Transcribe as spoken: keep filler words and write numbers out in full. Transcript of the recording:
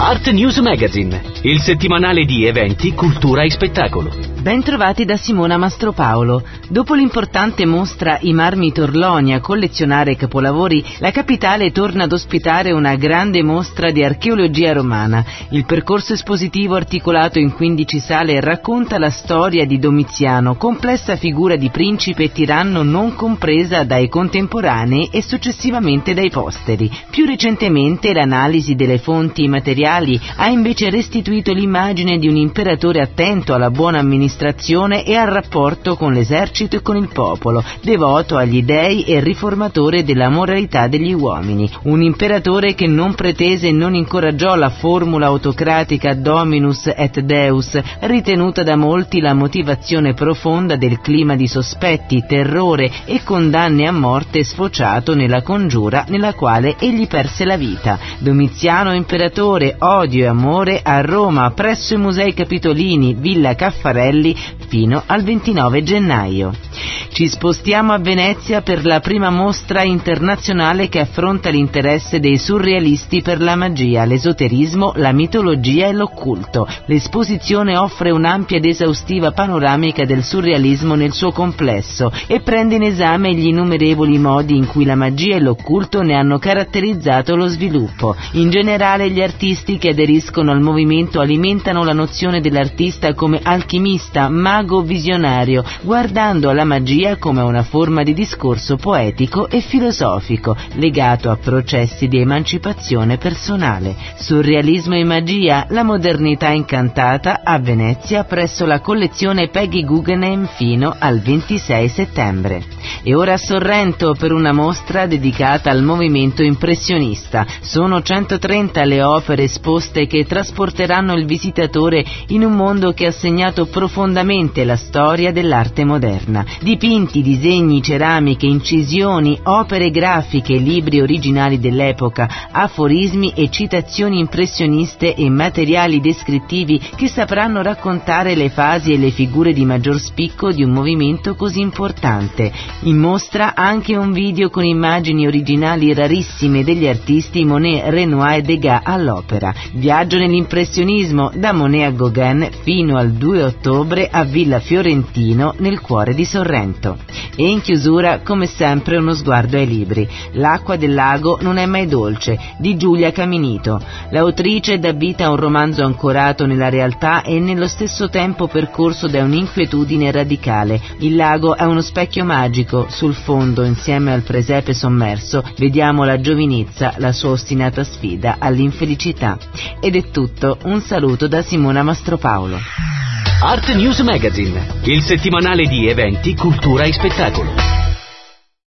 Art News Magazine, il settimanale di eventi, cultura e spettacolo. Bentrovati da Simona Mastropaolo. Dopo l'importante mostra I marmi Torloni a collezionare capolavori, la capitale torna ad ospitare una grande mostra di archeologia romana. Il percorso espositivo articolato in quindici sale racconta la storia di Domiziano, complessa figura di principe e tiranno non compresa dai contemporanei e successivamente dai posteri. Più recentemente l'analisi delle fonti materiali ha invece restituito l'immagine di un imperatore attento alla buona amministrazione e al rapporto con l'esercito e con il popolo, devoto agli dei e riformatore della moralità degli uomini. Un imperatore che non pretese e non incoraggiò la formula autocratica Dominus et Deus, ritenuta da molti la motivazione profonda del clima di sospetti, terrore e condanne a morte sfociato nella congiura nella quale egli perse la vita. Domiziano imperatore, odio e amore a Roma presso i Musei Capitolini, Villa Caffarelli, fino al ventinove gennaio. Ci spostiamo a Venezia per la prima mostra internazionale che affronta l'interesse dei surrealisti per la magia, l'esoterismo, la mitologia e l'occulto. L'esposizione offre un'ampia ed esaustiva panoramica del surrealismo nel suo complesso e prende in esame gli innumerevoli modi in cui la magia e l'occulto ne hanno caratterizzato lo sviluppo. In generale, gli artisti che aderiscono al movimento alimentano la nozione dell'artista come alchimista, mago visionario, guardando alla magia come una forma di discorso poetico e filosofico, legato a processi di emancipazione personale. Surrealismo e magia, la modernità incantata, a Venezia presso la collezione Peggy Guggenheim fino al ventisei settembre. E ora a Sorrento per una mostra dedicata al movimento impressionista. Sono centotrenta le opere esposte che trasporteranno il visitatore in un mondo che ha segnato profondamente la storia dell'arte moderna. Dipinti, disegni, ceramiche, incisioni, opere grafiche, libri originali dell'epoca, aforismi e citazioni impressioniste e materiali descrittivi che sapranno raccontare le fasi e le figure di maggior spicco di un movimento così importante. In mostra anche un video con immagini originali rarissime degli artisti Monet, Renoir e Degas all'opera. Viaggio nell'impressionismo da Monet a Gauguin fino al due ottobre a Villa Fiorentino nel cuore di Sorrento. E in chiusura, come sempre, uno sguardo ai libri. L'acqua del lago non è mai dolce, di Giulia Caminito. L'autrice dà vita a un romanzo ancorato nella realtà e nello stesso tempo percorso da un'inquietudine radicale. Il lago è uno specchio magico, sul fondo, insieme al presepe sommerso, vediamo la giovinezza, la sua ostinata sfida all'infelicità. Ed è tutto, un saluto da Simona Mastropaolo. Art News Magazine, il settimanale di eventi, cultura e spettacolo.